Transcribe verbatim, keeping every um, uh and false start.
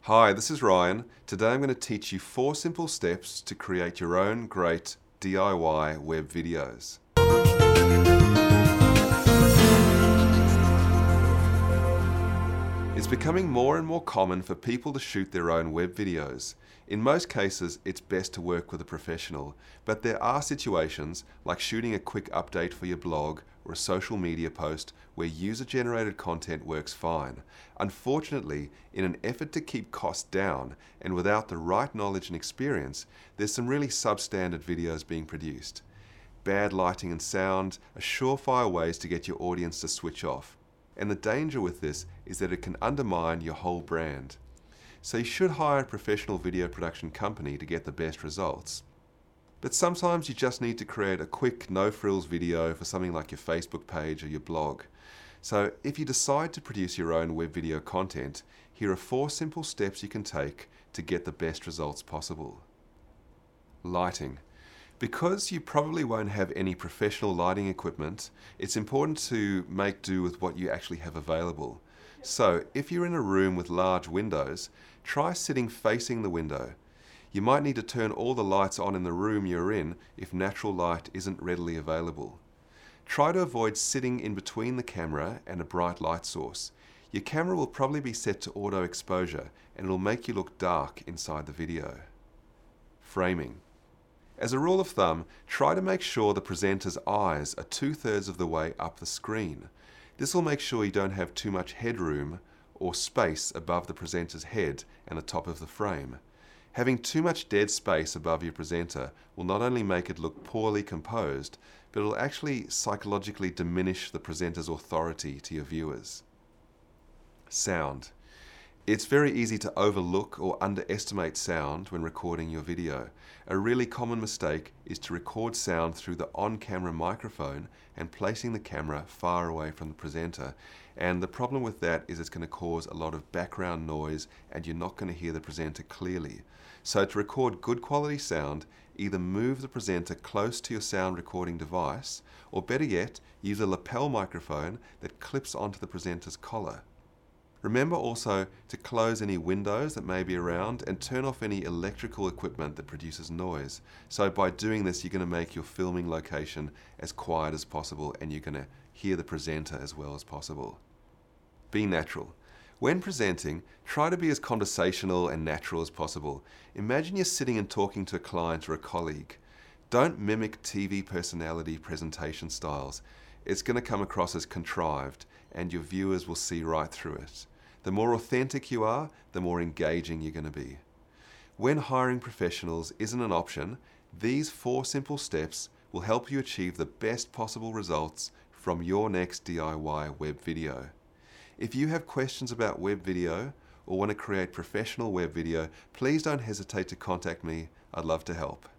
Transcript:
Hi, this is Ryan. Today I'm going to teach you four simple steps to create your own great D I Y web videos. It's becoming more and more common for people to shoot their own web videos. In most cases, it's best to work with a professional, but there are situations like shooting a quick update for your blog or a social media post where user-generated content works fine. Unfortunately, in an effort to keep costs down and without the right knowledge and experience, there's some really substandard videos being produced. Bad lighting and sound are surefire ways to get your audience to switch off. And the danger with this is that it can undermine your whole brand. So you should hire a professional video production company to get the best results. But sometimes you just need to create a quick no-frills video for something like your Facebook page or your blog. So if you decide to produce your own web video content, here are four simple steps you can take to get the best results possible. Lighting. Because you probably won't have any professional lighting equipment, it's important to make do with what you actually have available. So, if you're in a room with large windows, try sitting facing the window. You might need to turn all the lights on in the room you're in if natural light isn't readily available. Try to avoid sitting in between the camera and a bright light source. Your camera will probably be set to auto exposure and it'll make you look dark inside the video. Framing. As a rule of thumb, try to make sure the presenter's eyes are two-thirds of the way up the screen. This will make sure you don't have too much headroom or space above the presenter's head and the top of the frame. Having too much dead space above your presenter will not only make it look poorly composed, but it will actually psychologically diminish the presenter's authority to your viewers. Sound. It's very easy to overlook or underestimate sound when recording your video. A really common mistake is to record sound through the on-camera microphone and placing the camera far away from the presenter. And the problem with that is it's going to cause a lot of background noise and you're not going to hear the presenter clearly. So to record good quality sound, either move the presenter close to your sound recording device, or better yet, use a lapel microphone that clips onto the presenter's collar. Remember also to close any windows that may be around and turn off any electrical equipment that produces noise. So by doing this, you're going to make your filming location as quiet as possible and you're going to hear the presenter as well as possible. Be natural. When presenting, try to be as conversational and natural as possible. Imagine you're sitting and talking to a client or a colleague. Don't mimic T V personality presentation styles. It's going to come across as contrived and your viewers will see right through it. The more authentic you are, the more engaging you're going to be. When hiring professionals isn't an option, these four simple steps will help you achieve the best possible results from your next D I Y web video. If you have questions about web video or want to create professional web video, please don't hesitate to contact me. I'd love to help.